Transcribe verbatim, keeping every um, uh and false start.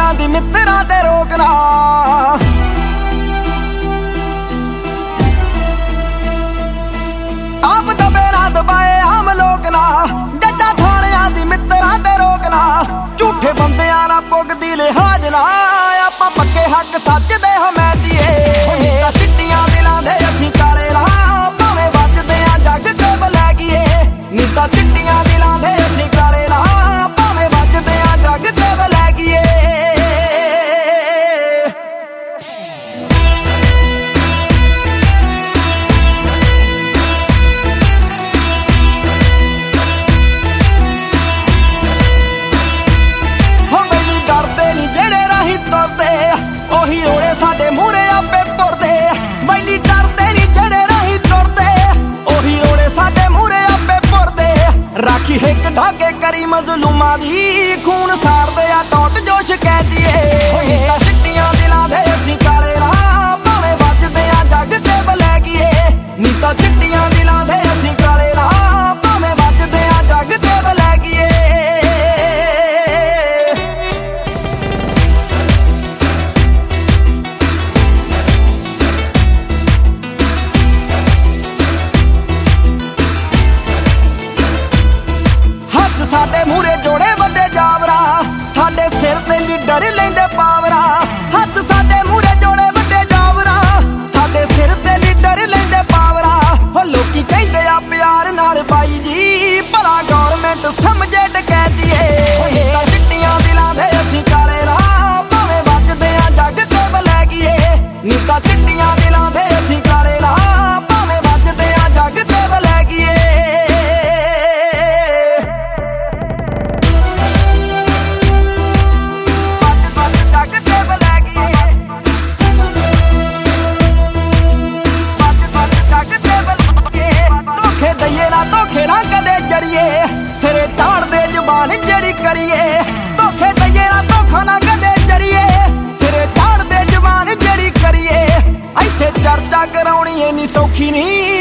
चिट्टियां दी मित्तरां ते रोकना। आप दबे ना दबाए आम लोग ना, जट्टा थाणियां दी मित्तरां ते रोकना। झूठे बंदियां ना पुगदी लिहाज ना, आपां पक्के हक सच दे हमैतिए। चिट्टियां दिलां दे असीं काले राह, भावें वजदे आ जग ते बलैगिए। नी तां चिट्टियां दिलां दे असीं काले राह, भावें वजदे आ जग ते बलैगिए। हो मैनूं डरदे नी जेड़े राही तुरदे, ओही रोड़े साडे मूहरे आपे पुरदे। मैनूं डरदे नी जेड़े राही तुरदे, ओही रोड़े साडे मूहरे आपे पुरदे। राखी हिक ढाके करी मजलूमां दी, खून साड़दे आ टोट जोश कैदिए। चिट्टियां दिलां दे असीं काले राह, भावें वजदे आ जग ते बलैगिए। नी तां चिट्टियां दिलां दे असीं काले राह, भावें वजदे आ जग ते बलैगिए। हथ साडे मूहरे जोड़े वड्डे जावरा, साडे सिर ते लीडर लैंदे पावरा। हथ साडे मूहरे जोड़े वड्डे जावरा, साडे सिर ते लीडर लैंदे पावरा। हो लोकी कहंदे आ प्यार नाल बाई जी, भला गौरमेंट समझे डकैतिए। चिट्टियां दिलां दे असीं काले राह, भावें वजदे आ जग ते बलैगिए। नी तां चिट्टियां दिलां दे असीं काले राह, भावें वजदे आ जग ते बलैगिए। धोखे दईए ना धोखे ना कदे जरिए, सिरे चाड़ दे जुबान जड़ी करिए। धोखे दईए ना धोखा ना कदे जरिए, सिरे चाड़ दे जुबान जड़ी करिए। इत्थे चर्चा कराउणी इन्नी सौखी नहीं,